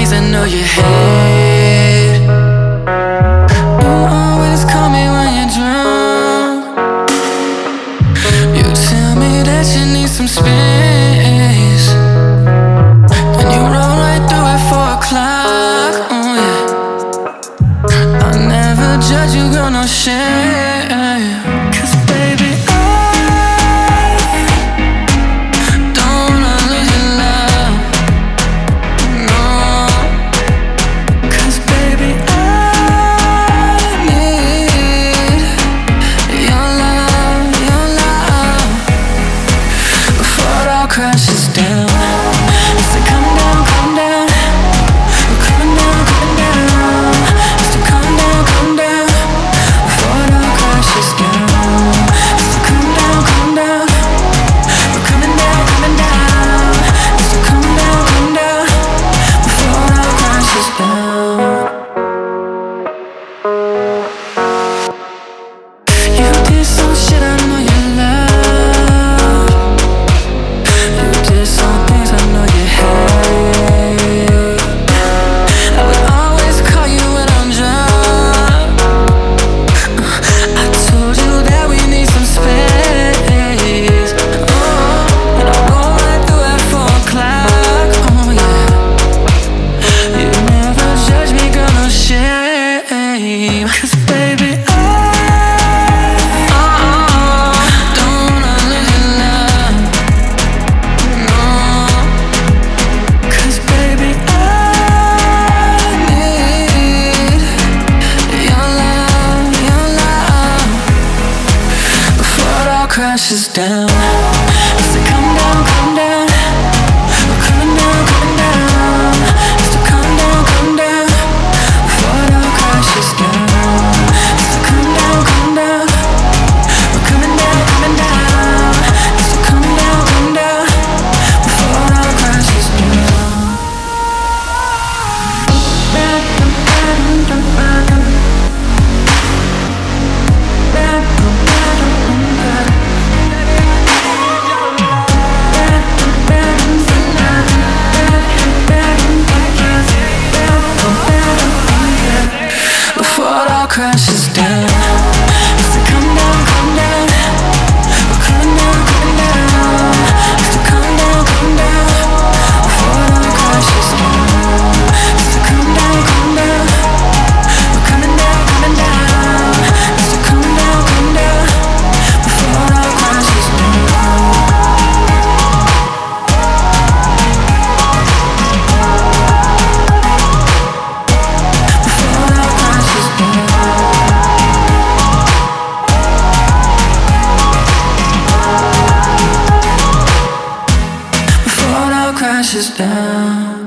things I know you hate. You always call me when you're drunk. You tell me that you need some space, and you roll right through at 4 o'clock. Oh yeah, I never judge you, girl, no shame. 'Cause baby, crashes down. So come down, come down. We're coming down, coming down. So come down, come down. Before it all crashes down. So come down, come down. We're coming down, coming down. So come down, come down. Before it all crashes down. You did some shit I know you love. Cause baby, don't wanna lose your love, no. 'Cause baby, I need your love before it all crashes down. So come down, come down. We're coming down, coming down. So come down, come down. Before it all crashes down. Crashes down. So come down, come down. We're coming down, coming down. So come down, come down. Before it all crashes down. So come down, come down. We're coming down, coming down. So come down, come down. Before it all crashes down. Before it all crashes down. Crashes down.